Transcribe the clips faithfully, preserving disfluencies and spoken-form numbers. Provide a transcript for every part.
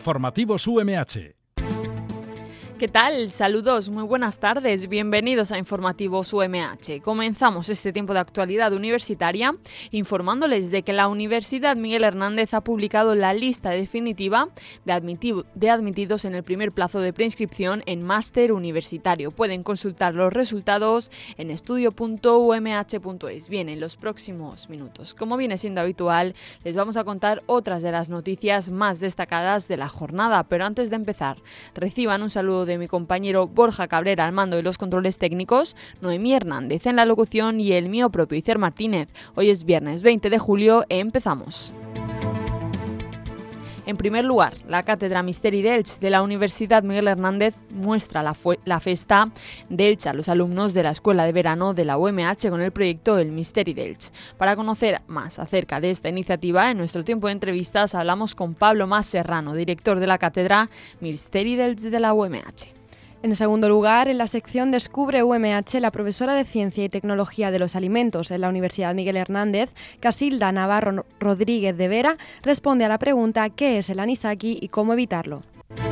Informativos U M H. ¿Qué tal? Saludos, muy buenas tardes, bienvenidos a Informativos U M H. Comenzamos este tiempo de actualidad universitaria informándoles de que la Universidad Miguel Hernández ha publicado la lista definitiva de, admiti- de admitidos en el primer plazo de preinscripción en máster universitario. Pueden consultar los resultados en estudio punto u m h punto es. Bien, en los próximos minutos, como viene siendo habitual, les vamos a contar otras de las noticias más destacadas de la jornada, pero antes de empezar, reciban un saludo de de mi compañero Borja Cabrera al mando de los controles técnicos, Noemí Hernández en la locución y el mío propio Icer Martínez. Hoy es viernes veinte de julio, empezamos. En primer lugar, la Cátedra Misteri d'Elx de la Universidad Miguel Hernández muestra la, la festa d'Elx a los alumnos de la Escuela de Verano de la U M H con el proyecto El Misteri d'Elx. Para conocer más acerca de esta iniciativa, en nuestro tiempo de entrevistas hablamos con Pablo Mas Serrano, director de la Cátedra Misteri d'Elx de la U M H. En segundo lugar, en la sección Descubre U M H, la profesora de Ciencia y Tecnología de los Alimentos en la Universidad Miguel Hernández, Casilda Navarro Rodríguez de Vera, responde a la pregunta ¿qué es el anisaki y cómo evitarlo?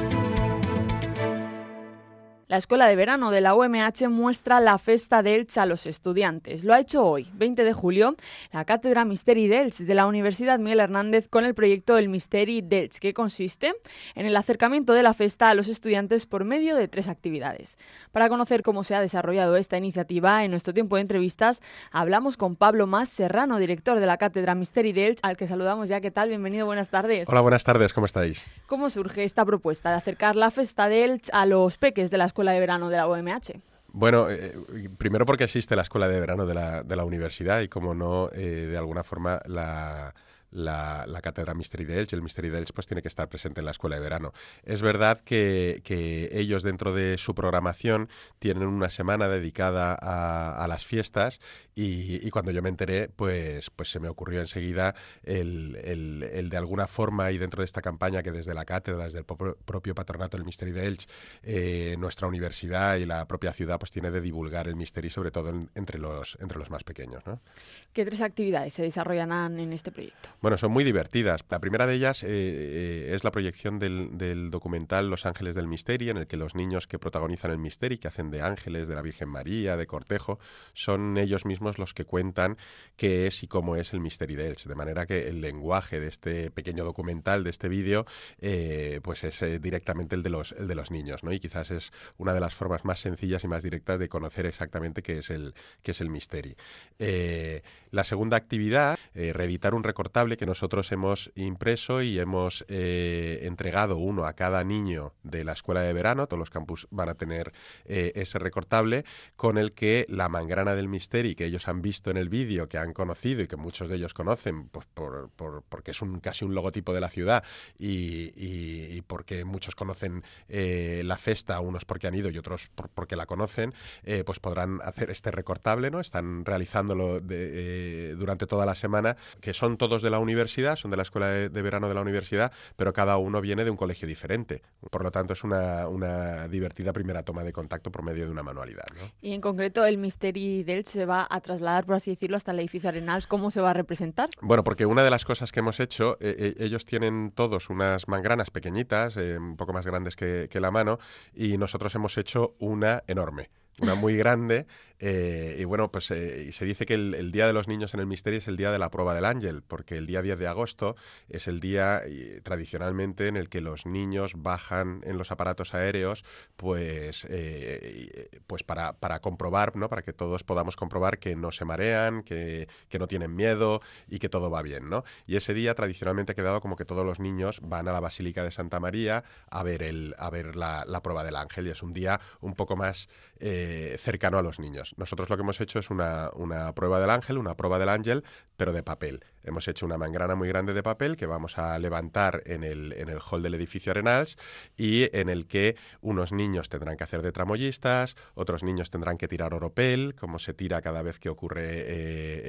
La Escuela de Verano de la U M H muestra la festa d'Elx a los estudiantes. Lo ha hecho hoy, veinte de julio, la Cátedra Misteri d'Elx de la Universidad Miguel Hernández con el proyecto El Misteri d'Elx, que consiste en el acercamiento de la festa a los estudiantes por medio de tres actividades. Para conocer cómo se ha desarrollado esta iniciativa, en nuestro tiempo de entrevistas, hablamos con Pablo Mas Serrano, director de la Cátedra Misteri d'Elx, al que saludamos ya. ¿Qué tal? Bienvenido, buenas tardes. Hola, buenas tardes, ¿cómo estáis? ¿Cómo surge esta propuesta de acercar la festa d'Elx a los peques de la Escuela de Verano de la U M H? Bueno, eh, primero porque existe la Escuela de Verano de la, de la universidad y como no, eh, de alguna forma la... La, la Cátedra Misteri d'Elx, el Misteri d'Elx pues tiene que estar presente en la Escuela de Verano. Es verdad que, que ellos dentro de su programación tienen una semana dedicada a, a las fiestas y, y cuando yo me enteré pues, pues se me ocurrió enseguida el, el, el de alguna forma y dentro de esta campaña que desde la cátedra, desde el pro- propio patronato del Misteri d'Elx, eh, nuestra universidad y la propia ciudad pues tiene de divulgar el Misteri sobre todo en, entre, los, entre los más pequeños, ¿no? ¿Qué tres actividades se desarrollarán en este proyecto? Bueno, son muy divertidas. La primera de ellas eh, eh, es la proyección del, del documental Los Ángeles del Misteri, en el que los niños que protagonizan el Misteri, que hacen de ángeles, de la Virgen María, de cortejo, son ellos mismos los que cuentan qué es y cómo es el Misteri d'Elx. De manera que el lenguaje de este pequeño documental, de este vídeo, eh, pues es eh, directamente el de los, el de los niños, ¿no? Y quizás es una de las formas más sencillas y más directas de conocer exactamente qué es el, qué es el Misteri. Eh, la segunda actividad, eh, reeditar un recortable que nosotros hemos impreso y hemos eh, entregado uno a cada niño de la Escuela de Verano. Todos los campus van a tener eh, ese recortable con el que la mangrana del Misteri que ellos han visto en el vídeo, que han conocido y que muchos de ellos conocen pues por, por, porque es un, casi un logotipo de la ciudad y, y, y porque muchos conocen eh, la festa, unos porque han ido y otros por, porque la conocen, eh, pues podrán hacer este recortable, ¿no? Están realizándolo de, eh, durante toda la semana, que son todos de la universidad, son de la Escuela de, de Verano de la universidad, pero cada uno viene de un colegio diferente. Por lo tanto, es una, una divertida primera toma de contacto por medio de una manualidad, ¿no? Y en concreto, el Misteri d'Elx se va a trasladar, por así decirlo, hasta el edificio Arenals. ¿Cómo se va a representar? Bueno, porque una de las cosas que hemos hecho, eh, eh, ellos tienen todos unas mangranas pequeñitas, eh, un poco más grandes que, que la mano, y nosotros hemos hecho una enorme. Una muy grande, eh, y bueno, pues eh, se dice que el, el Día de los Niños en el Misteri es el día de la prueba del ángel, porque el día diez de agosto es el día eh, tradicionalmente en el que los niños bajan en los aparatos aéreos, pues, eh, pues para, para comprobar, ¿no? Para que todos podamos comprobar que no se marean, que, que no tienen miedo y que todo va bien, ¿no? Y ese día tradicionalmente ha quedado como que todos los niños van a la Basílica de Santa María a ver, el, a ver la, la prueba del ángel, y es un día un poco más eh, cercano a los niños. Nosotros lo que hemos hecho es una, una prueba del ángel, una prueba del ángel, pero de papel. Hemos hecho una mangrana muy grande de papel que vamos a levantar en el, en el hall del edificio Arenals y en el que unos niños tendrán que hacer de tramoyistas, otros niños tendrán que tirar oropel, como se tira cada vez que ocurre eh, eh,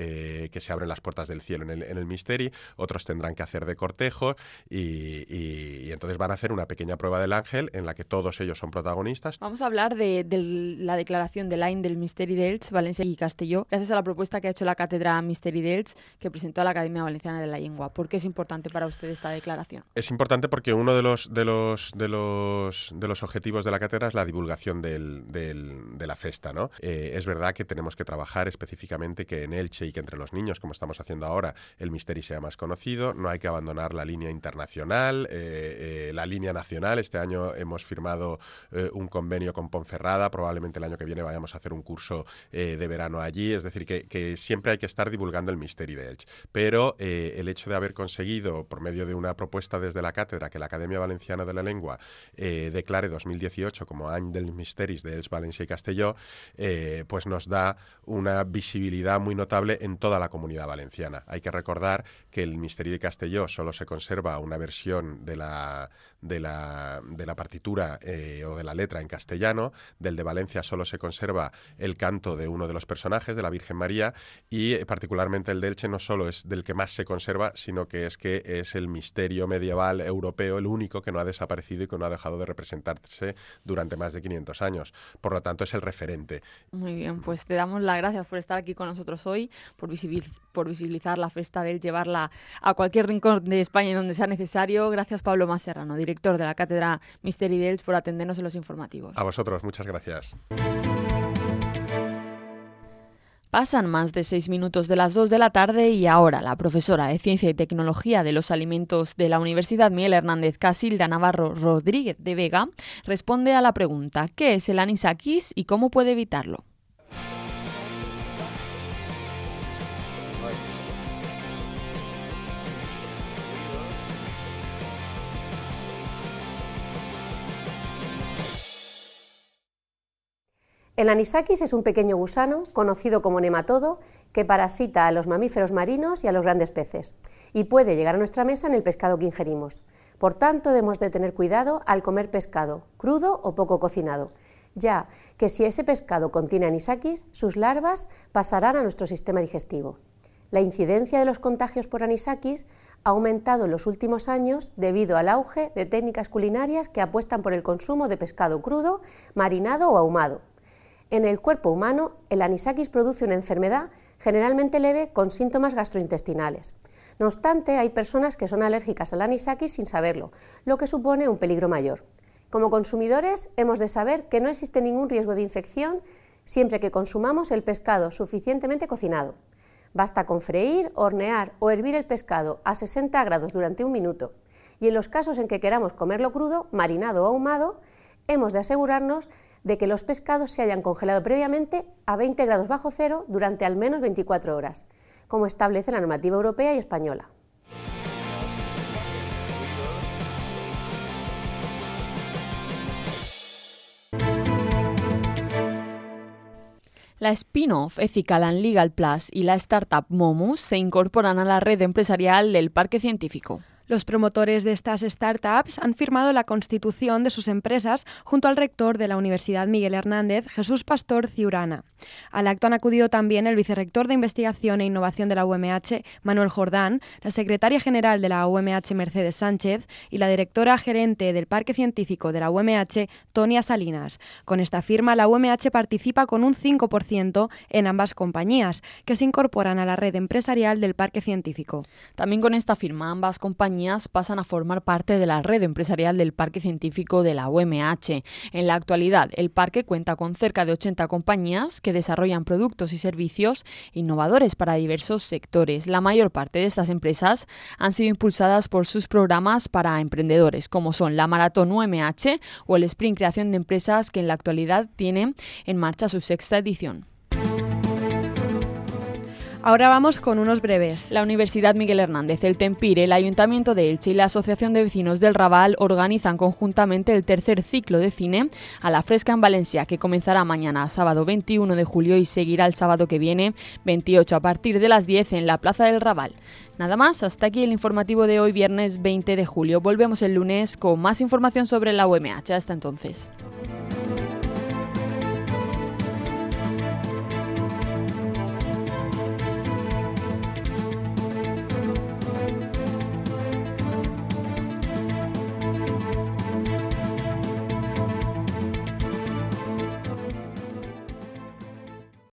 que se abren las puertas del cielo en el, en el Misteri, otros tendrán que hacer de cortejo y, y, y entonces van a hacer una pequeña prueba del ángel en la que todos ellos son protagonistas. Vamos a hablar de, de la declaración de l'any del Misteri d'Elx, Valencia y Castelló, gracias a la propuesta que ha hecho la Cátedra Misteri d'Elx, que presentó a la Academia Valenciana de la Lengua. ¿Por qué es importante para usted esta declaración? Es importante porque uno de los, de los, de los, de los objetivos de la cátedra es la divulgación del, del, de la festa, ¿no? Eh, es verdad que tenemos que trabajar específicamente que en Elche y que entre los niños, como estamos haciendo ahora, el Misteri sea más conocido. No hay que abandonar la línea internacional, eh, eh, la línea nacional. Este año hemos firmado eh, un convenio con Ponferrada, probablemente el año que viene vayamos a hacer un curso eh, de verano allí, es decir, que, que siempre hay que estar divulgando el Misteri d'Elx. Pero eh, el hecho de haber conseguido, por medio de una propuesta desde la cátedra, que la Academia Valenciana de la Lengua eh, declare dos mil dieciocho como Any dels Misteris d'Elx, València y Castelló, eh, pues nos da una visibilidad muy notable en toda la comunidad valenciana. Hay que recordar que el Misteri de Castelló solo se conserva una versión de la, de la, de la partitura eh, o de la letra en castellano, del de Valencia solo se conserva el canto de uno de los personajes, de la Virgen María, y eh, particularmente el de Elche no solo es del que más se conserva, sino que es que es el misterio medieval europeo, el único que no ha desaparecido y que no ha dejado de representarse durante más de quinientos años. Por lo tanto, es el referente. Muy bien, pues te damos las gracias por estar aquí con nosotros hoy, por, visibil por visibilizar la festa de él, llevarla a cualquier rincón de España en donde sea necesario. Gracias, Pablo Masserrano, director de la Cátedra Misteri d'Elx, por atendernos en los informativos. A vosotros, muchas gracias. Pasan más de seis minutos de las dos de la tarde y ahora la profesora de Ciencia y Tecnología de los Alimentos de la Universidad Miguel Hernández, Casilda Navarro Rodríguez de Vega, responde a la pregunta ¿qué es el anisakis y cómo puede evitarlo? El anisakis es un pequeño gusano, conocido como nematodo, que parasita a los mamíferos marinos y a los grandes peces, y puede llegar a nuestra mesa en el pescado que ingerimos. Por tanto, debemos de tener cuidado al comer pescado, crudo o poco cocinado, ya que si ese pescado contiene anisakis, sus larvas pasarán a nuestro sistema digestivo. La incidencia de los contagios por anisakis ha aumentado en los últimos años debido al auge de técnicas culinarias que apuestan por el consumo de pescado crudo, marinado o ahumado. En el cuerpo humano, el anisakis produce una enfermedad generalmente leve con síntomas gastrointestinales. No obstante, hay personas que son alérgicas al anisakis sin saberlo, lo que supone un peligro mayor. Como consumidores, hemos de saber que no existe ningún riesgo de infección siempre que consumamos el pescado suficientemente cocinado. Basta con freír, hornear o hervir el pescado a sesenta grados durante un minuto, y en los casos en que queramos comerlo crudo, marinado o ahumado, hemos de asegurarnos de que los pescados se hayan congelado previamente a veinte grados bajo cero durante al menos veinticuatro horas, como establece la normativa europea y española. La spin-off Ethical and Legal Plus y la startup Momus se incorporan a la red empresarial del Parque Científico. Los promotores de estas startups han firmado la constitución de sus empresas junto al rector de la Universidad Miguel Hernández, Jesús Pastor Ciurana. Al acto han acudido también el vicerrector de Investigación e Innovación de la U M H, Manuel Jordán, la secretaria general de la U M H, Mercedes Sánchez, y la directora gerente del Parque Científico de la U M H, Tonia Salinas. Con esta firma, la U M H participa con un cinco por ciento en ambas compañías, que se incorporan a la red empresarial del Parque Científico. También con esta firma, ambas compañías pasan a formar parte de la red empresarial del Parque Científico de la U M H. En la actualidad, el parque cuenta con cerca de ochenta compañías que desarrollan productos y servicios innovadores para diversos sectores. La mayor parte de estas empresas han sido impulsadas por sus programas para emprendedores, como son la Maratón U M H o el Sprint Creación de Empresas, que en la actualidad tiene en marcha su sexta edición. Ahora vamos con unos breves. La Universidad Miguel Hernández, el Tempire, el Ayuntamiento de Elche y la Asociación de Vecinos del Raval organizan conjuntamente el tercer ciclo de cine A la Fresca en Valencia, que comenzará mañana, sábado veintiuno de julio, y seguirá el sábado que viene, veintiocho, a partir de las diez, en la Plaza del Raval. Nada más, hasta aquí el informativo de hoy, viernes veinte de julio. Volvemos el lunes con más información sobre la U M H. Hasta entonces.